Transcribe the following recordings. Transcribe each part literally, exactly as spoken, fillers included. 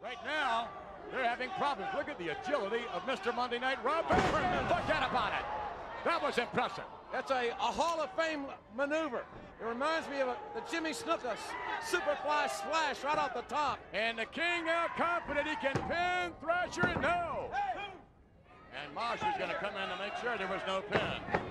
Right now, they're having problems. Look at the agility of Mister Monday Night Raw. Forget about it. That was impressive. That's a, a Hall of Fame maneuver. It reminds me of a, the Jimmy Snuka Superfly splash right off the top. And the King now confident he can pin Thrasher. No. And Mosh is going to come in to make sure there was no pin.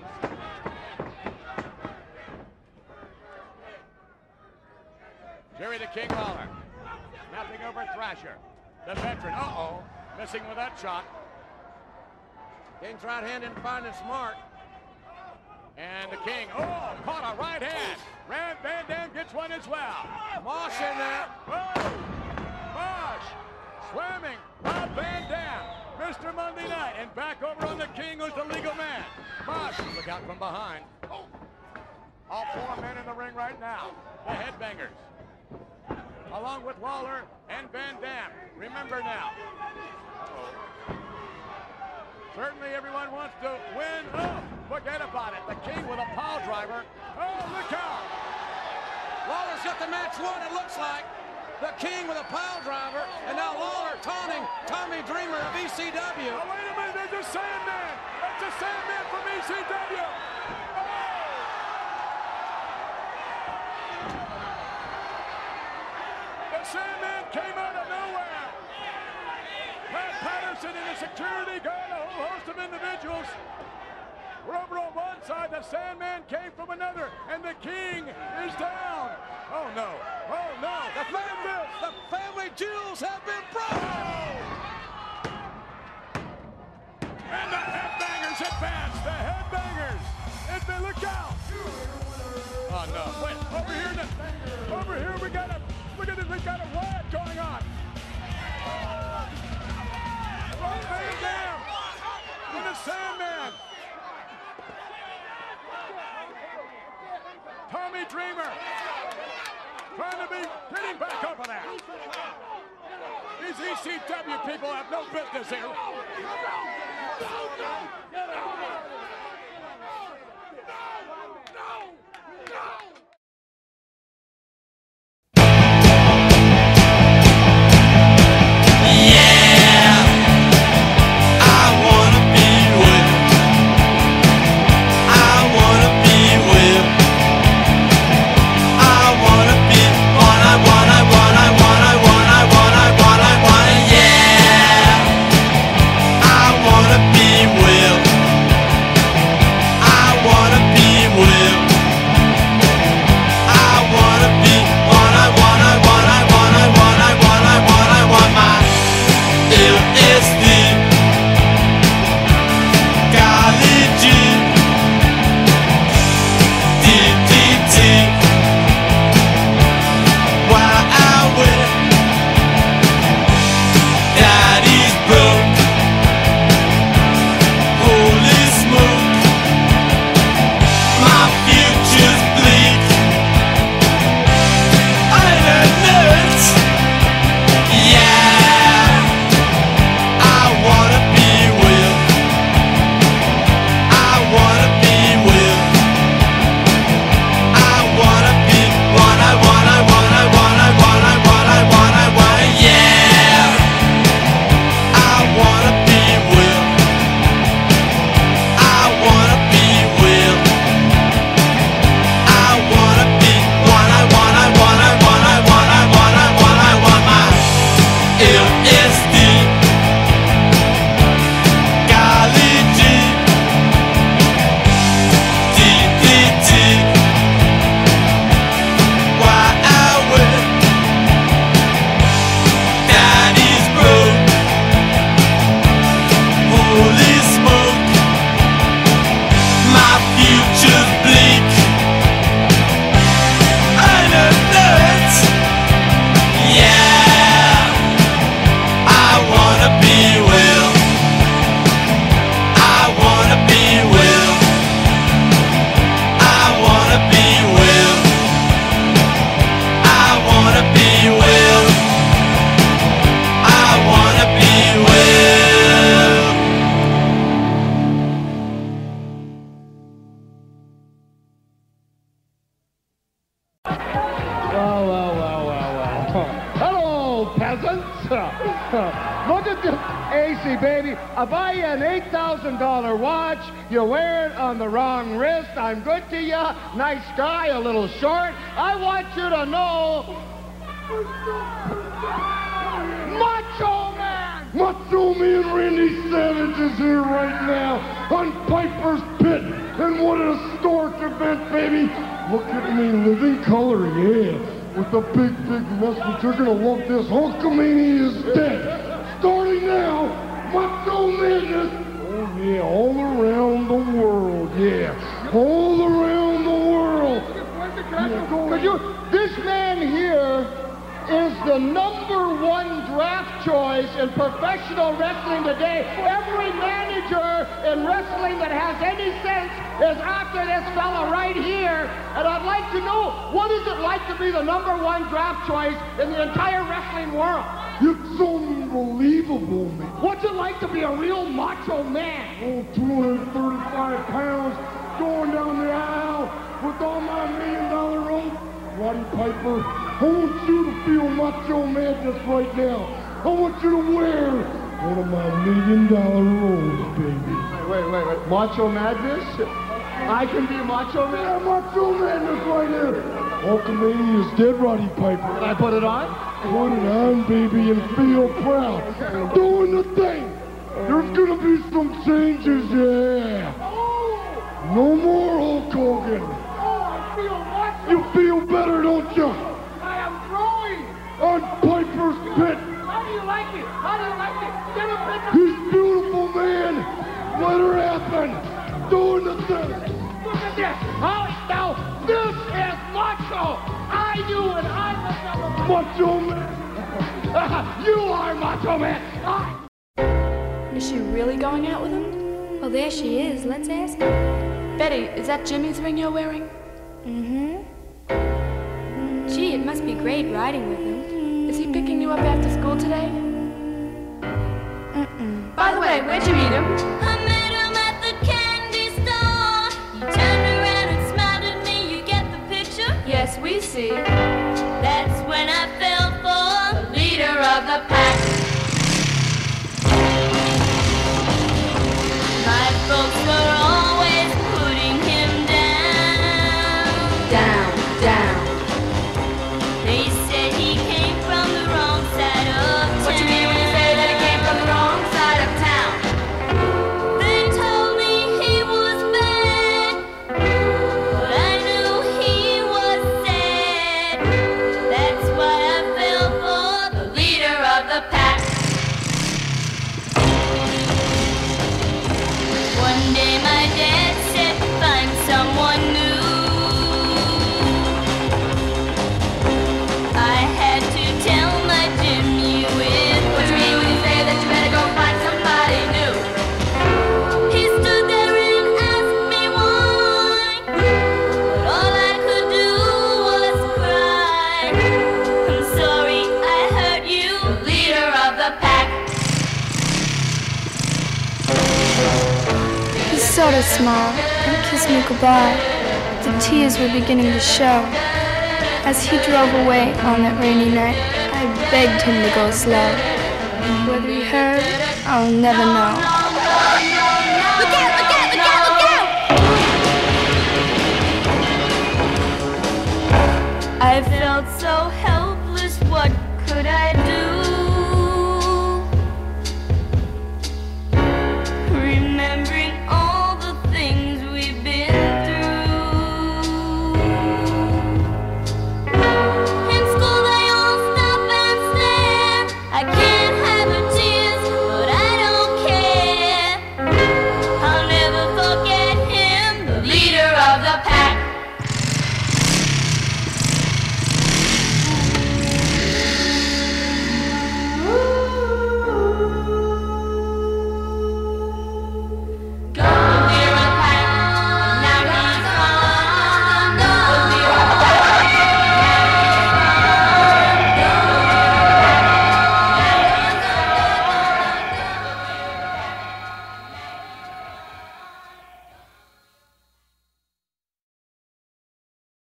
Jerry the King Lawler. Snapping over Thrasher. The veteran. Uh-oh. Missing with that shot. King's right hand in fine and smart. And the King, oh, caught a right hand. Rand Van Dam gets one as well. Mosh in there. Oh, Mosh slamming Rob Van Dam. Mister Monday Night, and back over on the King who's the legal man. Mosh, look out from behind. All four men in the ring right now. The Headbangers. Along with Lawler and Van Dam. Remember now. Uh-oh. Certainly everyone wants to win. Oh, forget about it. The King with a pile driver. Oh, look out. Lawler's got the match won, it looks like. The King with a pile driver. And now Lawler taunting Tommy Dreamer of E C W. Oh, wait a minute. There's a Sandman. That's a Sandman from E C W. Oh. The Sandman came out of nowhere. Pat Patterson and the security guard, a whole host of individuals. We're over on one side, the Sandman came from another, and the King is down. Oh no, oh no, The family, the family jewels have been broken. And the Headbangers advance, the Headbangers. And they look out. Oh no, wait, over here, the, over here we got a, look at this, we got a riot going on. Rob Van Dam and the Sandman. Tommy Dreamer trying to be getting back over there. These E C W people have no business here. Look at this, A C, baby. I buy you an eight thousand dollar watch. You wear it on the wrong wrist. I'm good to you. Nice guy, a little short. I want you to know... Macho Man! Macho Man Randy Savage is here right now on Piper's Pit. And what a historic event, baby. Look at me, living color, yeah. With a big, big message. You're gonna love this. Hulkamania is dead. Starting now, Macho Madness. Oh, yeah, all around the world, yeah. All around the world. Yeah, you, this man here is the number one draft choice in professional wrestling today. Every manager in wrestling that has any sense is after this fella right here. And I'd like to know, what is it like to be the number one draft choice in the entire wrestling world? It's unbelievable, man. What's it like to be a real macho man? Oh, two hundred thirty-five pounds, going down the aisle with all my million dollar rope. Roddy Piper, I want you to feel Macho Madness right now. I want you to wear one of my million dollar robes, baby. Wait, wait, wait. Macho Madness? I can be Macho Man? Yeah, Macho Madness right here. Hulkamania is dead, Roddy Piper. Can I put it on? Put it on, baby, and feel proud. Doing the thing. There's gonna be some changes, yeah. No more Hulk Hogan. You feel better, don't you? I am growing. On Piper's Pit. How do you like it? How do you like it? Get a picture. He's beautiful, man. Let her happen. Doing the thing. Look at this. How now? This is Macho. I do and I was Macho Man. You are Macho Man. I... Is she really going out with him? Well, there she is. Let's ask her. Betty, is that Jimmy's ring you're wearing? Mm-hmm. Gee, it must be great riding with him. Is he picking you up after school today? Mm-mm. By the way, where'd you meet him? I met him at the candy store. He turned around and smiled at me. You get the picture? Yes, we see. That's when I fell for the leader of the pack. My folks were always putting him down. Down, down. They said he came from the wrong side of town. What you mean when you say that he came from the wrong side of town? They told me he was bad, but I knew he was sad. That's why I fell for the leader of the pack. One day my dad said, find someone new. I had to tell my Jimmy with What you mean when you say that you better go find somebody new? He stood there and asked me why, but all I could do was cry. I'm sorry I hurt you, leader of the pack. He sort of smiled and kissed me goodbye. The tears were beginning to show. As he drove away on that rainy night, I begged him to go slow. Whether he heard, I'll never know. Look out, look out, look out, look out! I felt so helpless, what could I do? Remembering all the things we've been through. In school they all stop and stare. I can't have her tears, but I don't care. I'll never forget him, the leader of the pack. Go, leader of the pack. Now he's gone. Go, leader of the pack.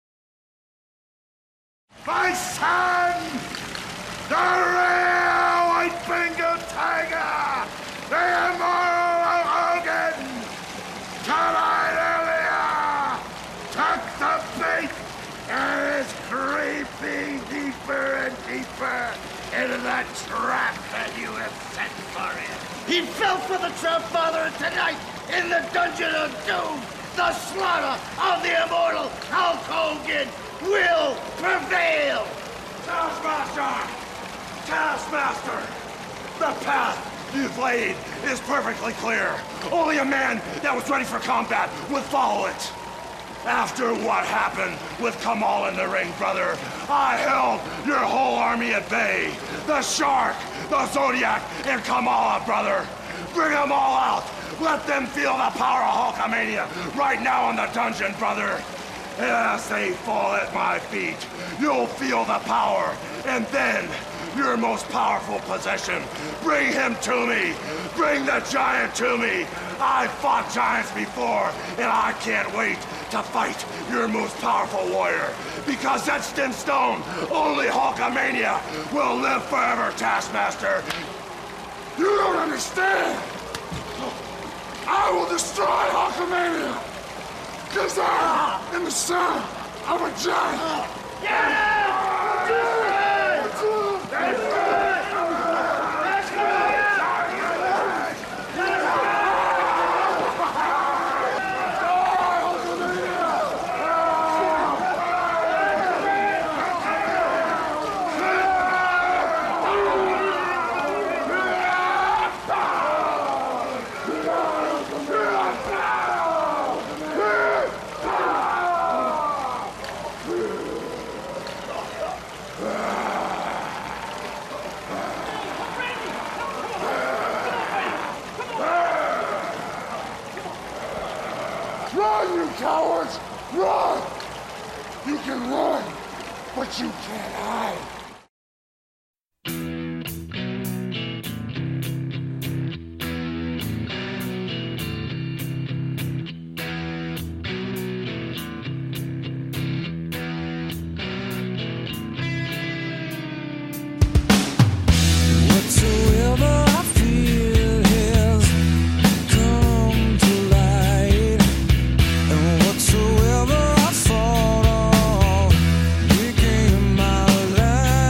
My son, the real the trap that you have set for him. He fell for the trap, Father, and tonight, in the Dungeon of Doom, the slaughter of the immortal Hulk Hogan will prevail! Taskmaster! Taskmaster! The path you've laid is perfectly clear. Only a man that was ready for combat would follow it. After what happened with Kamal in the ring, brother, I held your whole army at bay. The Shark, the Zodiac, and Kamala, brother. Bring them all out. Let them feel the power of Hulkamania right now in the dungeon, brother. As they fall at my feet, you'll feel the power, and then your most powerful possession. Bring him to me. Bring the giant to me. I've fought giants before, and I can't wait to fight your most powerful warrior. Because etched in stone, only Hulkamania will live forever, Taskmaster. You don't understand. I will destroy Hulkamania. Because I am the son of a giant. Yeah! That's right! That's right! That's right! Run, you cowards! Run! You can run, but you can't hide. Whatsoever I feel has come to light, and whatsoever I thought of became my life.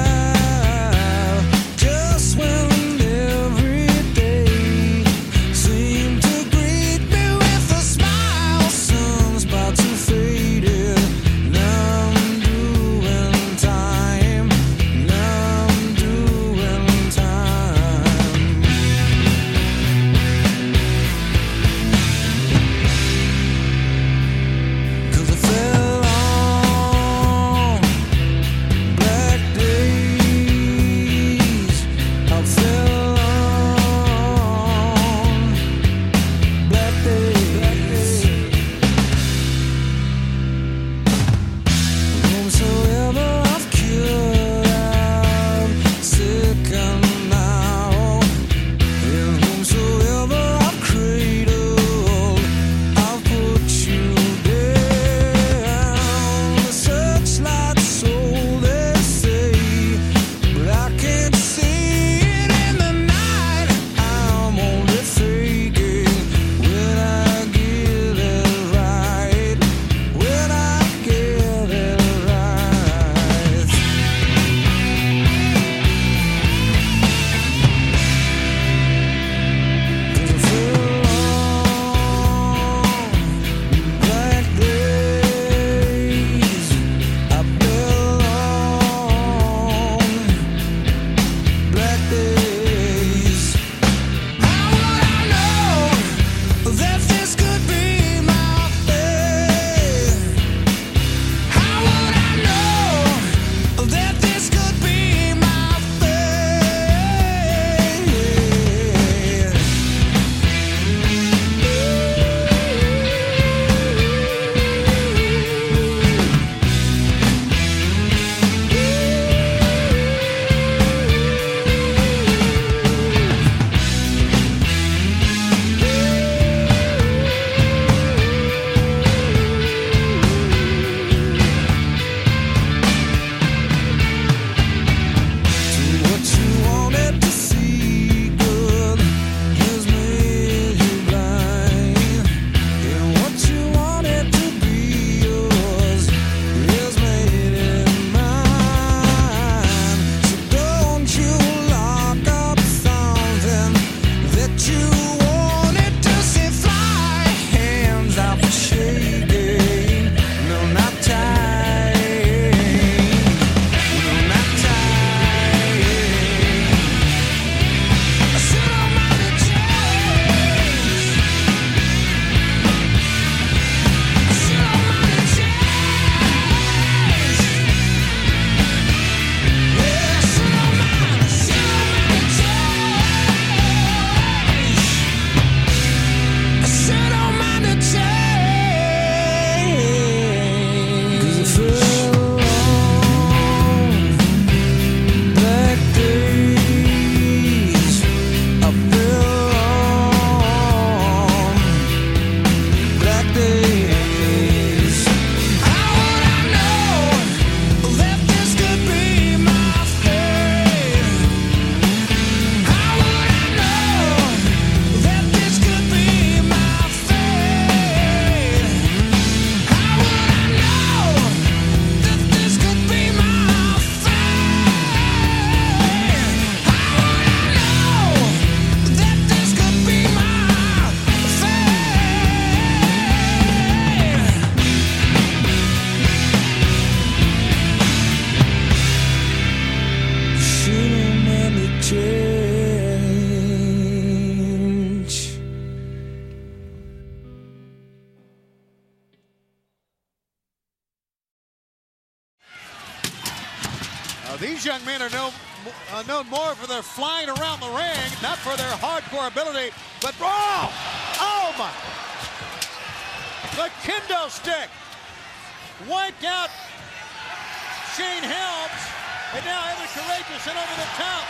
Uh, these young men are known, uh, known more for their flying around the ring, not for their hardcore ability. But oh, oh my! The kendo stick wiped out Shane Helms, and now Evan Courageous in over the top.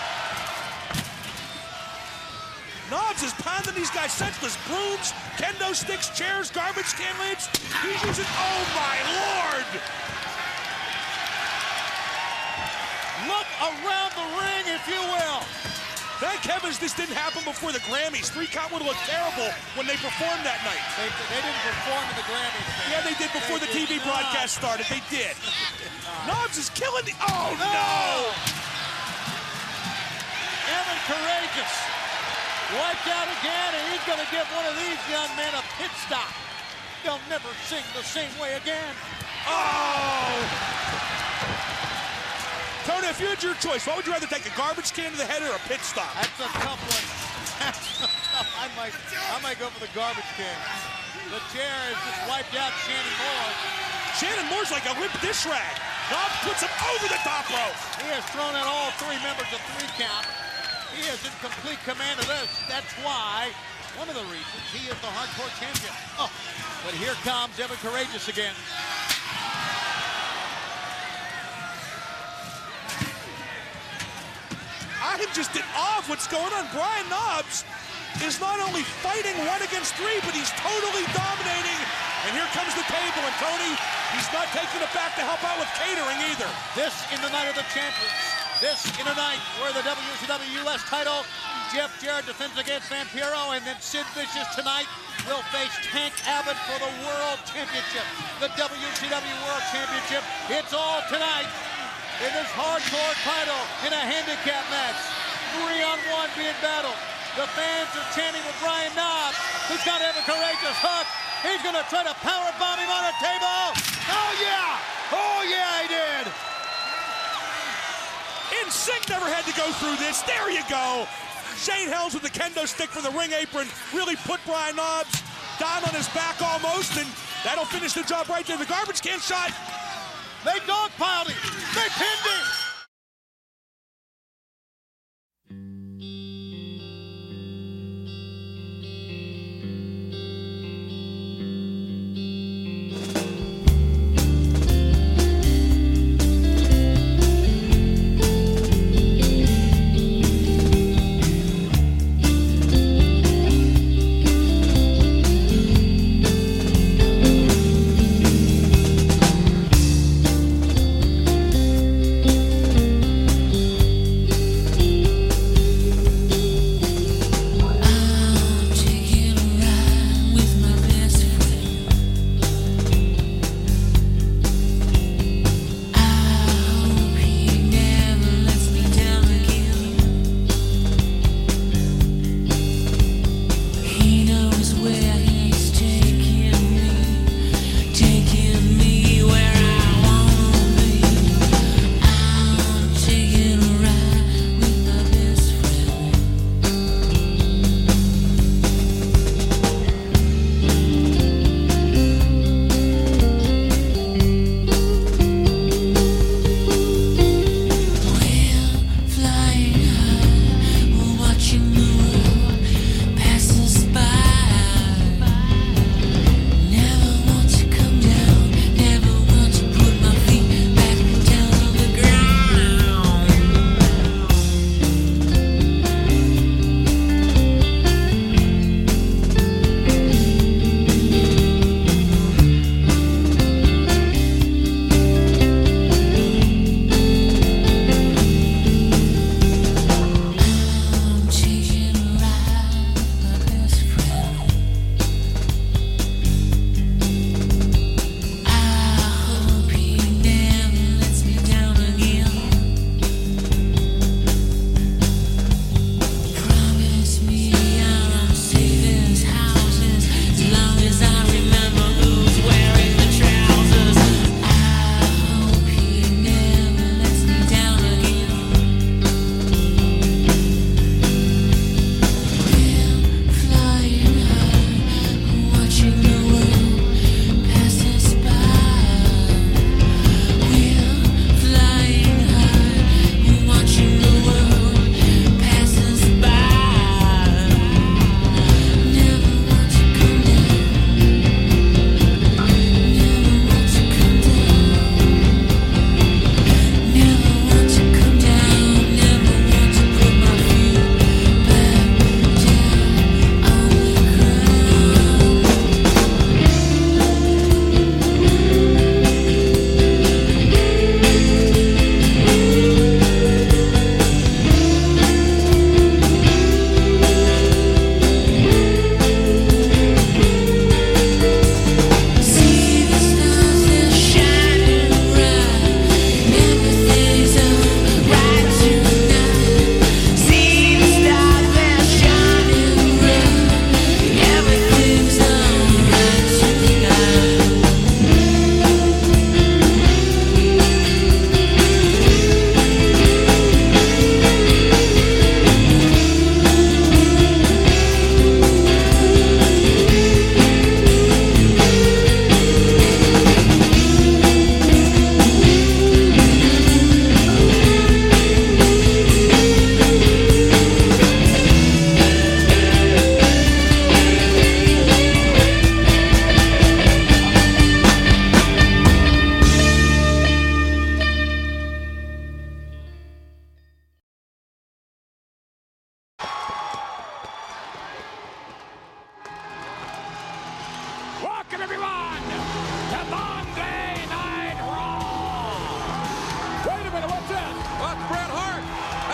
Knobbs is pounding these guys senseless. Brooms, kendo sticks, chairs, garbage can lids. He's using, oh my Lord! Look around the ring, if you will. Thank heavens this didn't happen before the Grammys. Three count would have looked terrible when they performed that night. They, they didn't perform at the Grammys. Man. Yeah, they did before they the did T V not. broadcast started. They did. Knobbs is killing the, oh no! no! Evan Courageous wiped out again, and he's going to give one of these young men a pit stop. They'll never sing the same way again. Oh! Tony, if you had your choice, what would you rather take, a garbage can to the head or a pit stop? That's a tough one. That's a tough. I might, I might go for the garbage can. The chair has just wiped out Shannon Moore. Shannon Moore's like a limp dish rag. Knobbs puts him over the top rope. He has thrown out all three members of three count. He is in complete command of this. That's why, one of the reasons, he is the hardcore champion. Oh, but here comes Evan Courageous again. I am just in awe of what's going on. Brian Knobbs is not only fighting one against three, but he's totally dominating. And here comes the table, and Tony, he's not taking it back to help out with catering either. This in the night of the champions. This in a night where the W C W U S title, Jeff Jarrett defends against Vampiro, and then Sid Vicious tonight will face Tank Abbott for the World Championship, the W C W World Championship. It's all tonight in this hardcore title in a handicap match. Three on one being battled. The fans are chanting with Brian Knobbs, who's got Evan Courageous hooked. He's gonna try to power bomb him on a table. Oh yeah! Oh yeah, he did! Insync never had to go through this. There you go. Shane Helms with the kendo stick from the ring apron really put Brian Knobbs down on his back almost, and that'll finish the job right there. The garbage can shot. They dogpiled him. They pinned him.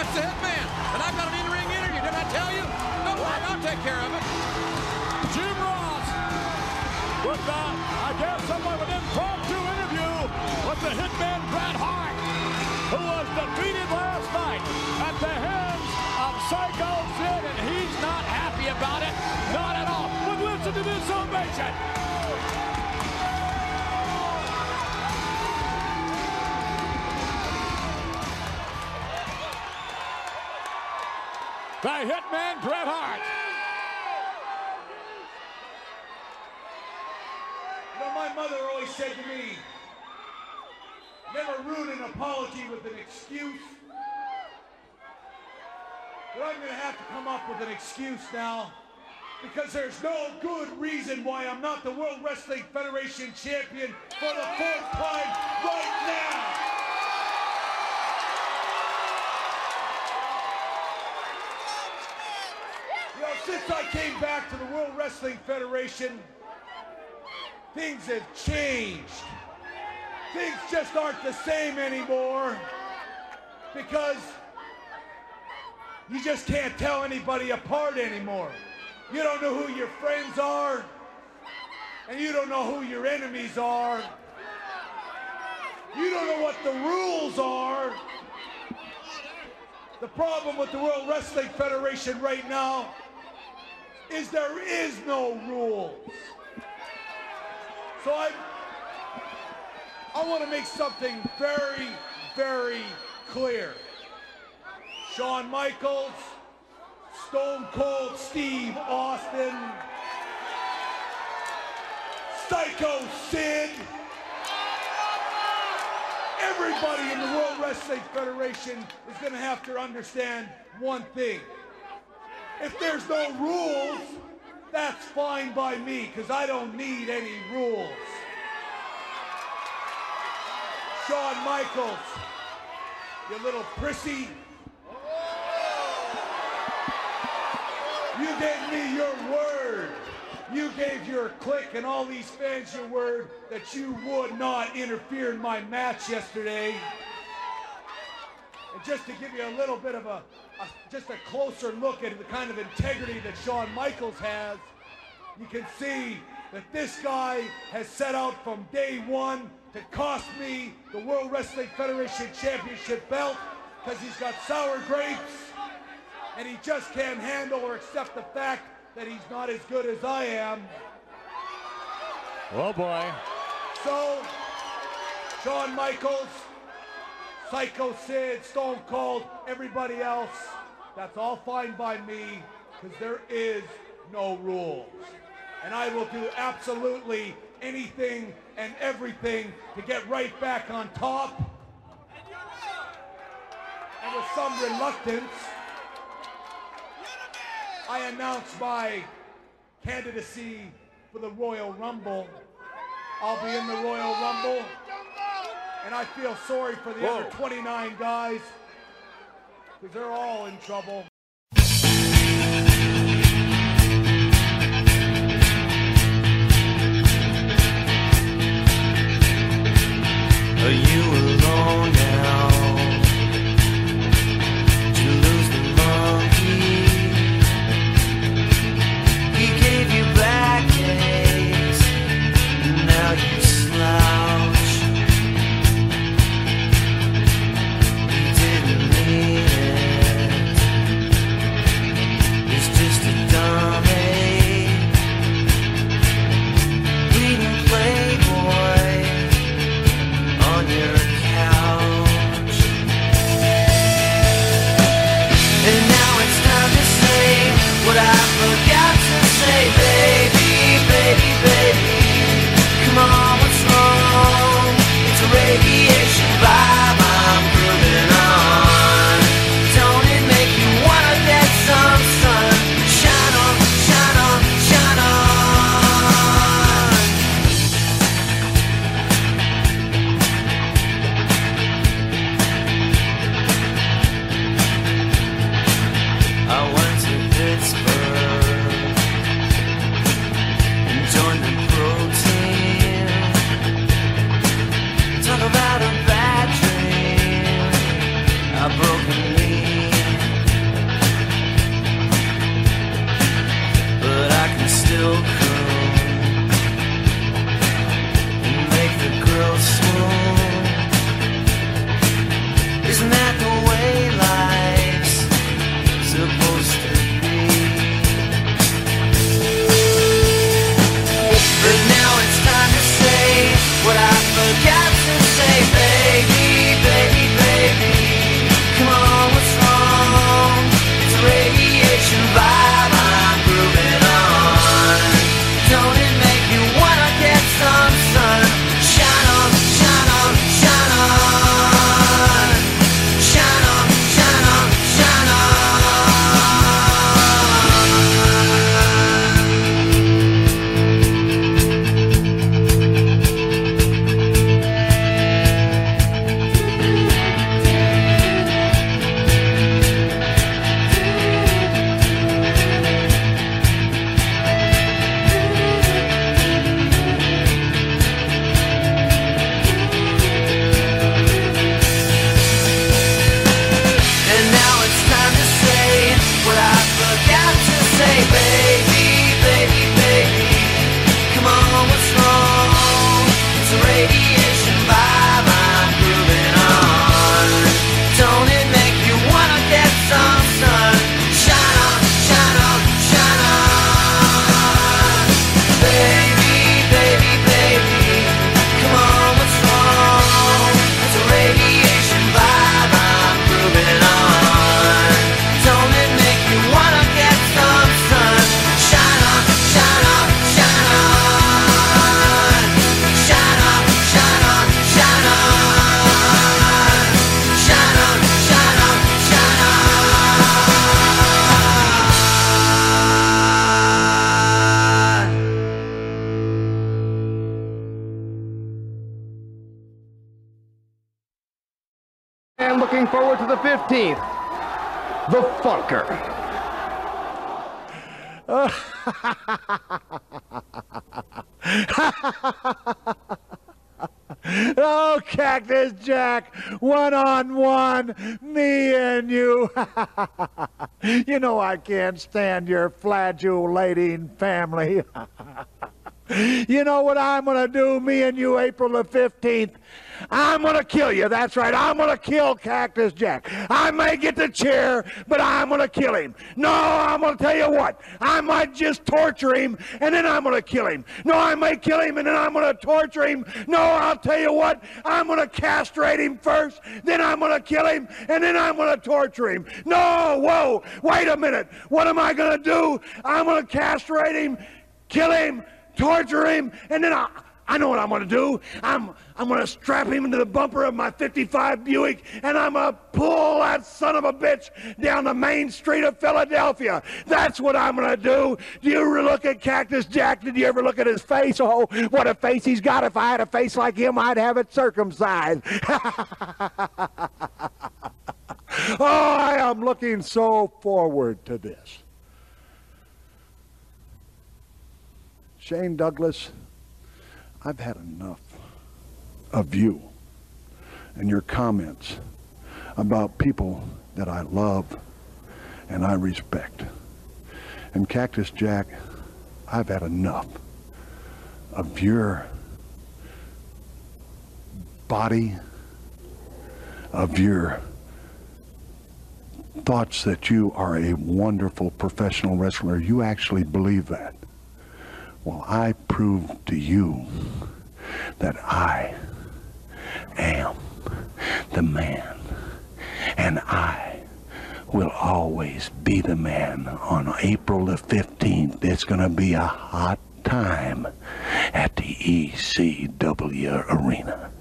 It's the Hitman, and I've got an in-ring interview. Didn't I tell you? Don't worry, I'll take care of it. Jim Ross with the, I guess, somewhat of an impromptu interview with the Hitman Bret Hart, who was defeated last night at the hands of Psycho Sid, and he's not happy about it, not at all. But listen to this ovation. The Hitman Bret Hart. You know, my mother always said to me, never ruin an apology with an excuse. But I'm going to have to come up with an excuse now, because there's no good reason why I'm not the World Wrestling Federation champion for the fourth time right now. You know, since I came back to the World Wrestling Federation, things have changed. Things just aren't the same anymore, because you just can't tell anybody apart anymore. You don't know who your friends are, and you don't know who your enemies are. You don't know what the rules are. The problem with the World Wrestling Federation right now is there is no rules. So I, I want to make something very, very clear. Shawn Michaels, Stone Cold Steve Austin, Psycho Sid, everybody in the World Wrestling Federation is going to have to understand one thing. If there's no rules, that's fine by me, because I don't need any rules. Shawn Michaels, you little prissy. You gave me your word. You gave your clique and all these fans your word that you would not interfere in my match yesterday. And just to give you a little bit of a, a just a closer look at the kind of integrity that Shawn Michaels has, you can see that this guy has set out from day one to cost me the World Wrestling Federation Championship belt, because he's got sour grapes, and he just can't handle or accept the fact that he's not as good as I am. Oh boy. So, Shawn Michaels, Psycho Sid, Stone Cold, everybody else, that's all fine by me, because there is no rules. And I will do absolutely anything and everything to get right back on top. And with some reluctance, I announce my candidacy for the Royal Rumble. I'll be in the Royal Rumble, and I feel sorry for the Whoa. other twenty-nine guys, because they're all in trouble. Are you alone now? Did you lose the monkey? He gave you backaches, and now you slouch. He didn't mean it. He's just a dummy. Reading Playboy on your couch. And now it's time to say what I forgot to say. Baby, baby, baby, come on, what's wrong? It's a radiation vibe I'm grooving on. Don't it make you wanna get some sun? Shine on, shine on, shine on. I went to Pittsburgh and joined the pro team. Talk about a bad dream. I broke a knee. looking forward to the fifteenth, the Funker. Oh, Cactus Jack, one-on-one, me and you. You know I can't stand your flagellating family. You know what I'm going to do, me and you, April the fifteenth? I'm going to kill you. That's right. I'm going to kill Cactus Jack. I may get the chair, but I'm going to kill him. No, I'm going to tell you what. I might just torture him, and then I'm going to kill him. No, I may kill him, and then I'm going to torture him. No, I'll tell you what. I'm going to castrate him first, then I'm going to kill him, and then I'm going to torture him. No, whoa, wait a minute. What am I going to do? I'm going to castrate him, kill him, torture him, and then I, I know what I'm going to do. I'm, I'm going to strap him into the bumper of my fifty-five Buick, and I'm going to pull that son of a bitch down the main street of Philadelphia. That's what I'm going to do. Do you ever look at Cactus Jack? Did you ever look at his face? Oh, what a face he's got. If I had a face like him, I'd have it circumcised. Oh, I am looking so forward to this. Shane Douglas, I've had enough of you and your comments about people that I love and I respect. And Cactus Jack, I've had enough of your body, of your thoughts that you are a wonderful professional wrestler. You actually believe that. Well, I prove to you that I am the man, and I will always be the man. On April the fifteenth, it's going to be a hot time at the E C W Arena.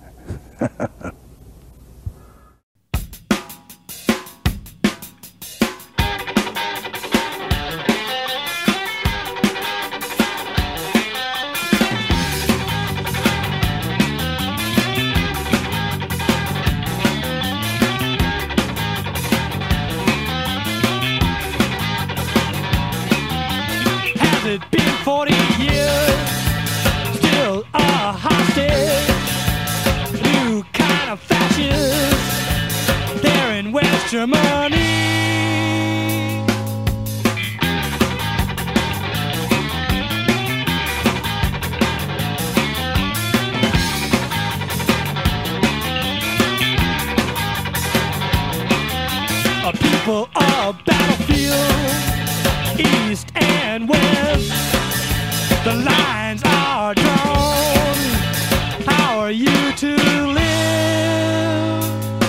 It's been forty years, still a hostage. New kind of fascists there in West Germany. A people of battlefield, east and west, the lines are drawn. How are you to live?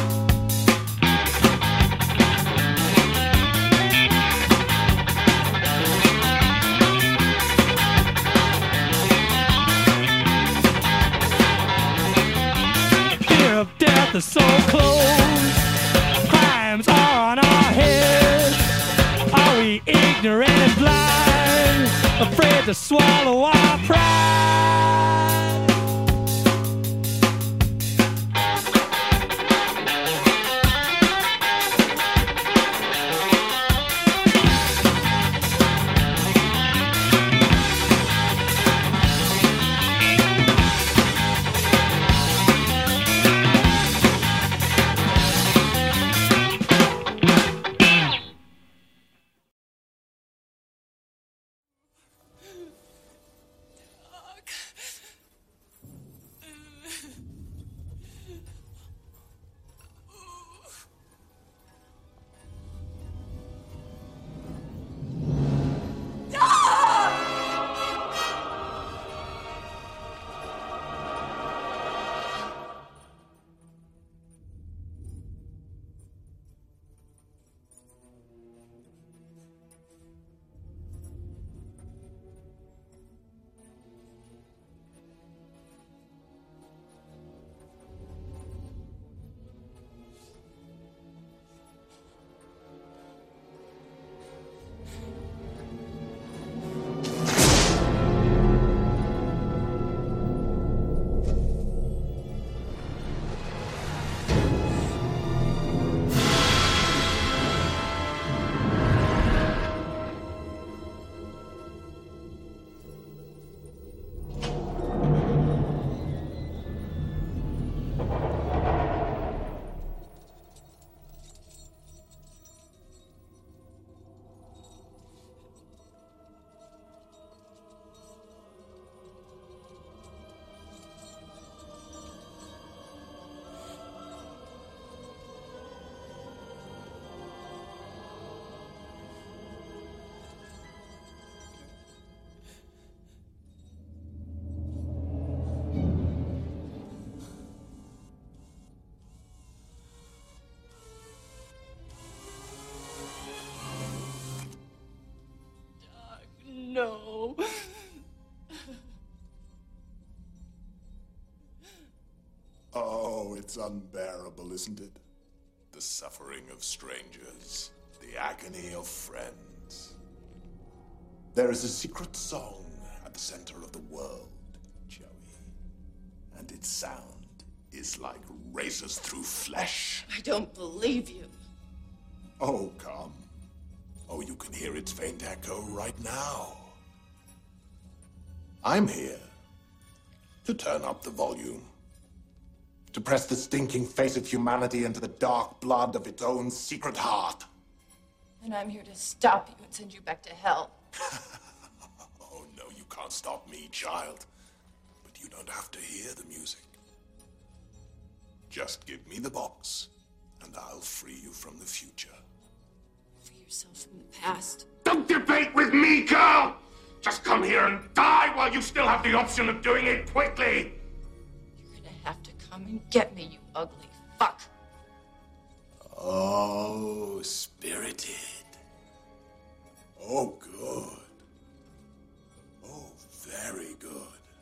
Fear of death is so close. Crimes are on our heads. Are we ignorant and blind, afraid to swallow our pride? It's unbearable, isn't it? The suffering of strangers, the agony of friends. There is a secret song at the center of the world, Joey. And its sound is like razors through flesh. I don't believe you. Oh, come. Oh, you can hear its faint echo right now. I'm here to turn up the volume. To press the stinking face of humanity into the dark blood of its own secret heart. And I'm here to stop you and send you back to hell. Oh, no, you can't stop me, child. But you don't have to hear the music. Just give me the box, and I'll free you from the future. Free yourself from the past. Don't debate with me, girl! Just come here and die while you still have the option of doing it quickly! You're gonna have to come and get me, you ugly fuck. Oh, spirited. Oh, good. Oh, very good.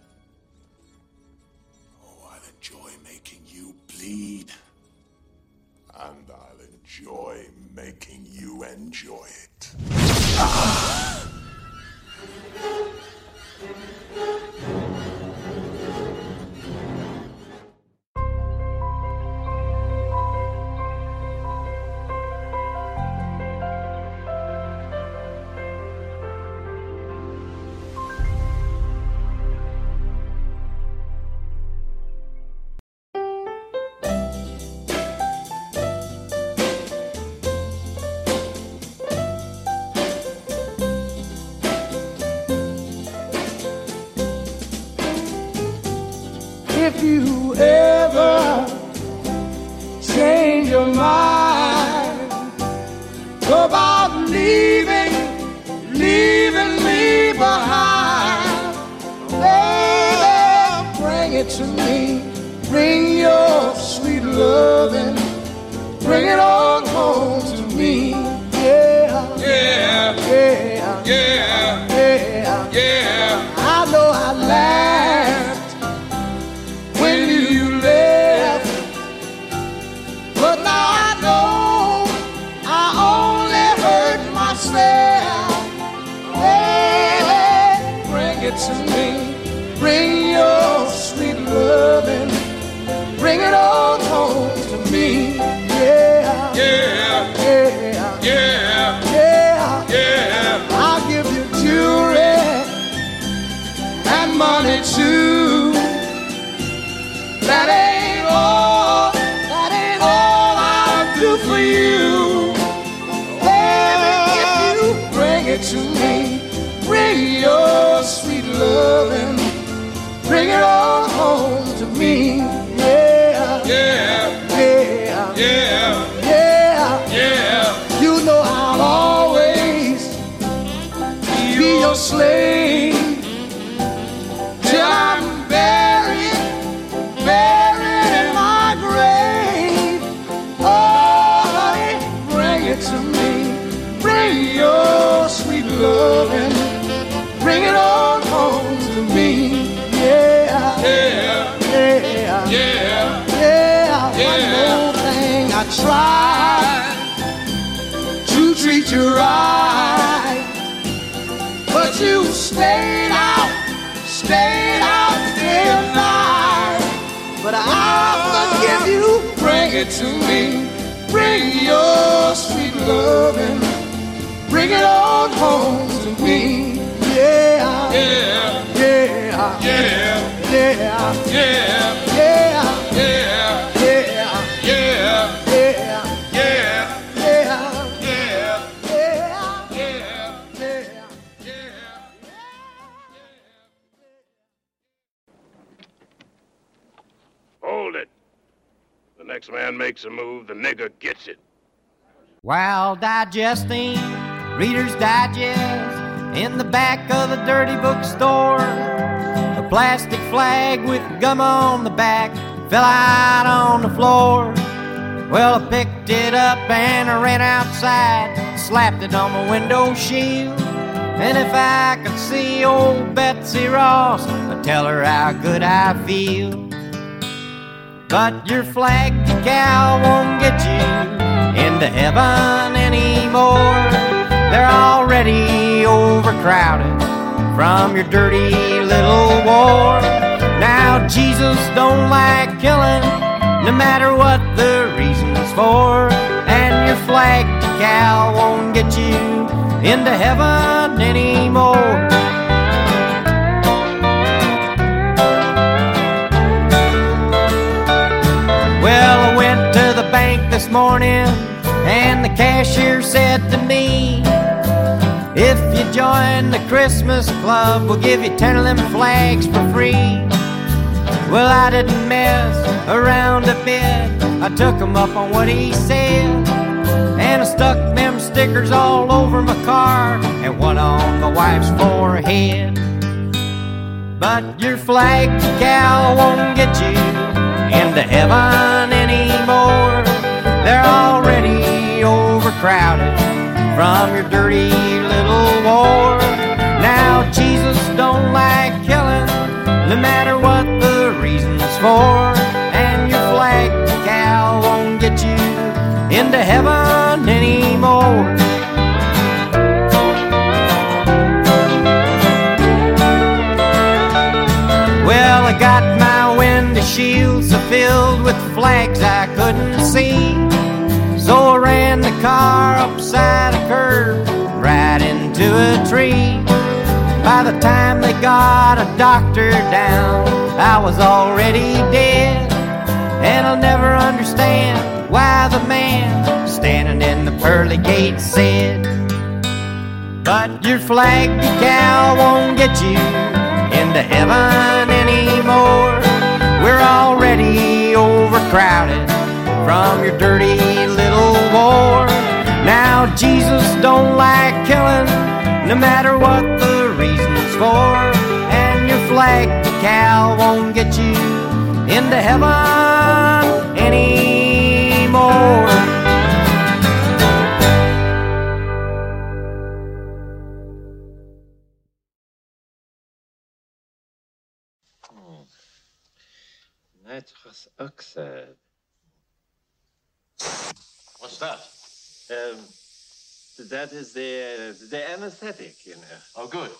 Oh, I'll enjoy making you bleed. And I'll enjoy making you enjoy it. Ah! If you ever change your mind about leaving, leaving me behind, baby, bring it to me. Bring your sweet loving, bring it on home to me. Yeah, Yeah, yeah, yeah, yeah, yeah. I know I laughed when you left, but now I know I only hurt myself. Hey, bring it to me, bring your sweet loving, bring it on home to me. Yeah, Yeah, yeah, yeah, yeah, yeah. I'll give you jewelry and money too. That ain't all, that ain't all I'll do for you. Baby, if you bring it to me, bring your sweet loving, bring it on home to me. Yeah, Yeah, yeah, yeah, yeah, yeah. You know I'll always be your slave till I'm buried, buried in my grave. Oh, honey, bring it to me. Bring your sweet loving, bring it on home to me. Yeah, Yeah, yeah, yeah, yeah. Yeah. One more thing, I tried to treat you right, but you stayed out, stayed out day and night. But I'll forgive you. Bring it to me. Bring your sweet loving. Bring it on home to me. Yeah, yeah, yeah, yeah, yeah, yeah, yeah, yeah, yeah, yeah, yeah, yeah, yeah, yeah, yeah, yeah, yeah, yeah. Hold it. The next man makes a move, the nigger gets it. While digesting Reader's Digest in the back of the dirty bookstore, a plastic flag with gum on the back fell out on the floor. Well, I picked it up and I ran outside, slapped it on my window shield. And if I could see old Betsy Ross, I'd tell her how good I feel. But your flag decal won't get you into heaven anymore. They're already overcrowded from your dirty little war. Now Jesus don't like killing, no matter what the reason's for. And your flag decal won't get you into heaven anymore. Well, I went to the bank this morning, and the cashier said to me, if you join the Christmas club, we'll give you ten of them flags for free. Well, I didn't mess around a bit. I took him up on what he said, and I stuck them stickers all over my car and one on my wife's forehead. But your flag decal won't get you into heaven anymore. They're already overcrowded from your dirty little war. Now Jesus don't like killing, no matter what the reason's for. And your flag decal won't get you into heaven anymore. Well, I got my window shields so filled with flags I couldn't see, so I ran the car upside a curve, right into a tree. By the time they got a doctor down, I was already dead. And I'll never understand why the man standing in the pearly gate said, but your flag decal won't get you into heaven anymore. We're already overcrowded from your dirty little war. Now Jesus don't like killing, no matter what the reason's for. And your flag decal won't get you into heaven anymore. Nitrous oxide. What's that? Um, that is the uh, the anesthetic, you know. Oh, good.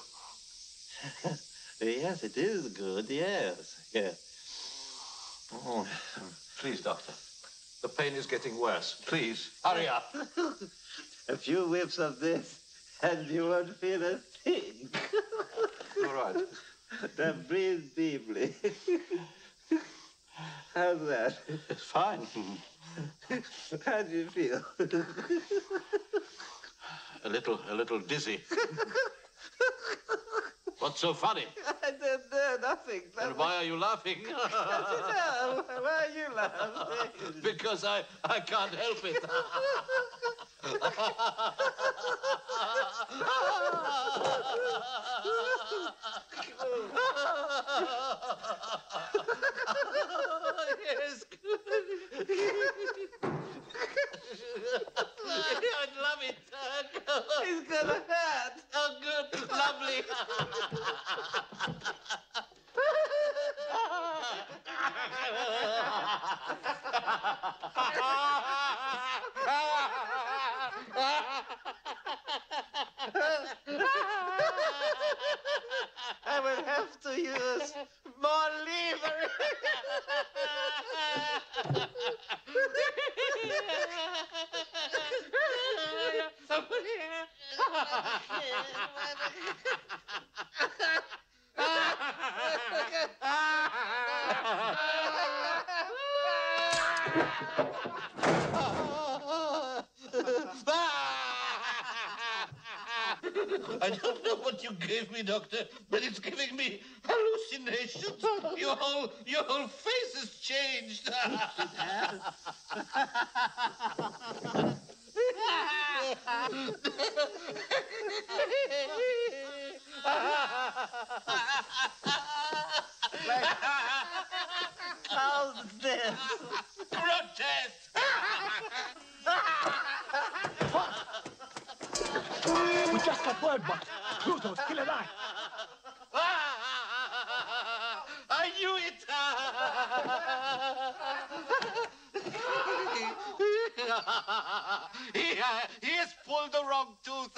Yes, it is good. Yes, yes. Oh, please, doctor. The pain is getting worse. Please, hurry up. A few whiffs of this, and you won't feel a thing. All right. Now breathe deeply. How's that? It's fine. How do you feel? A little, a little dizzy. What's so funny? I don't know, nothing. And why are you laughing? No, why are you laughing? Because I, I can't help it. Yes, good. I'd love it. He's got a hat. Oh, good. Lovely. I will have to use more lever. I don't know what you gave me, Doctor, but it's giving me hallucinations. Your whole, your whole face has changed. How's this? Protest! We just got word, boss. Pluto's still alive. I knew it! he, uh, he has pulled the wrong tooth.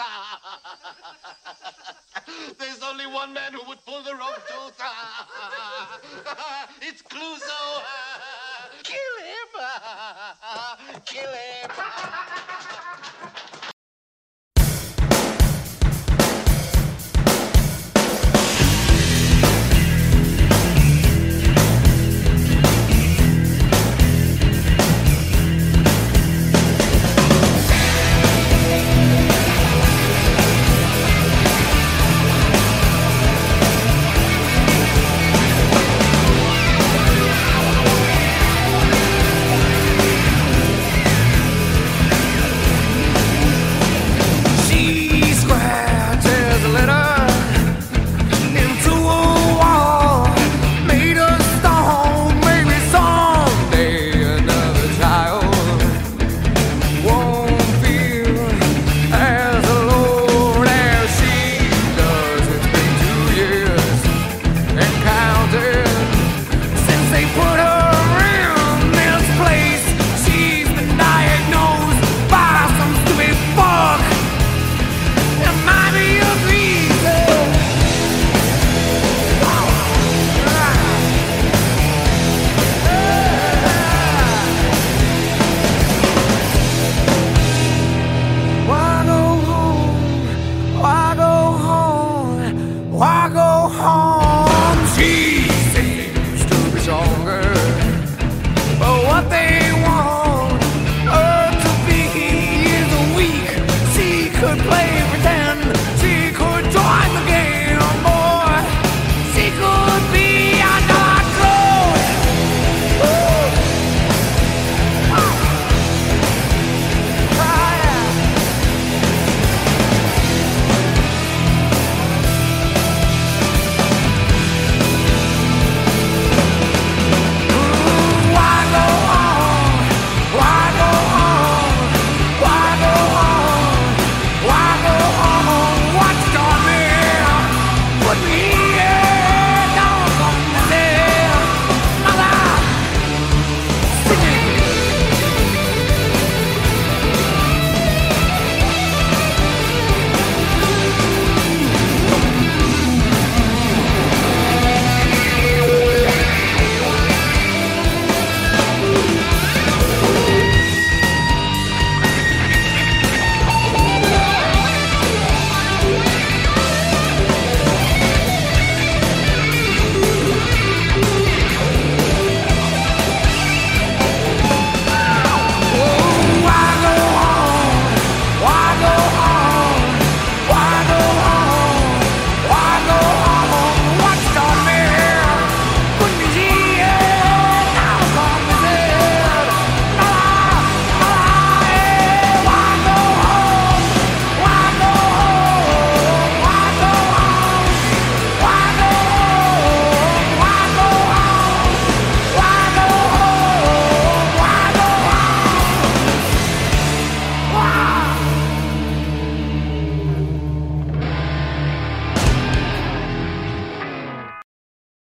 There's only one man who would pull the wrong tooth. It's Clouseau. Kill him. Kill him.